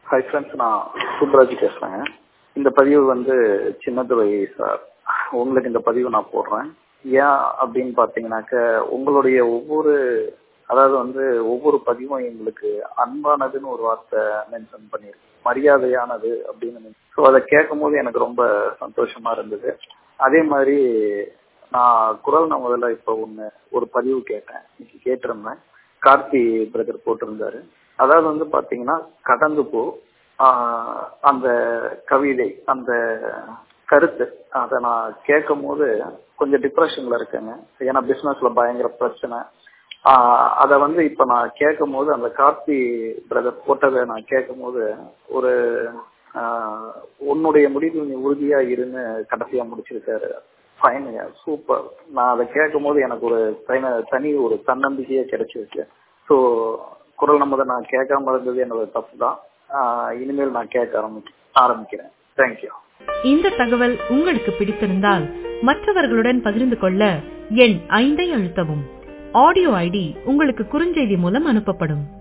Hi friends, நான் சூப்பராஜி பேசுகிறேங்க. இந்த பதிவு சின்னதுரை சார், உங்களுக்கு இந்த பதிவு நான் போடுறேன். ஏன் அப்படின்னு பார்த்தீங்கன்னாக்க, உங்களுடைய ஒவ்வொரு பதிவும் எங்களுக்கு அன்பானதுன்னு ஒரு வார்த்தை மென்ஷன் பண்ணியிருக்கு, மரியாதையானது அப்படின்னு. ஸோ அதை கேட்கும் போது எனக்கு ரொம்ப சந்தோஷமா இருந்தது. அதே மாதிரி நான் குரல் முதல்ல இப்போ ஒரு பதிவு கேட்டேன், இன்னைக்கு கேட்டிருந்தேன். கார்த்தி பிரதர் போட்டிருந்தாரு. அதாவது பார்த்தீங்கன்னா, கடந்து போ அந்த கவிதை, அந்த கருத்து, அதை நான் கேட்கும் போது கொஞ்சம் டிப்ரெஷன்ல இருக்கேங்க. ஏன்னா பிசினஸ்ல பயங்கர பிரச்சனை. அதை இப்ப நான் கேட்கும் போது, அந்த கார்த்தி பிரதர் போட்டதை நான் கேட்கும் போது, ஒரு உன்னுடைய முடிவு நீ உறுதியா இருன்னு கடைசியா முடிச்சிருக்காரு. ஃபைனுங்க, சூப்பர். நான் அதை கேட்கும் போது எனக்கு ஒரு தனி ஒரு தன்னம்பிக்கையே கிடைச்சிருக்கு. ஸோ குரல் நான் கேட்காம இருந்தது என்னோட தப்பு தான். இனிமேல் நான் கேட்க ஆரம்பிக்கிறேன். தேங்க்யூ. இந்த தகவல் உங்களுக்கு பிடித்திருந்தால் மற்றவர்களுடன் பகிர்ந்து கொள்ள எண் 5 அழுத்தவும். ஆடியோ ஐடி உங்களுக்கு குறுஞ்செய்தி மூலம் அனுப்பப்படும்.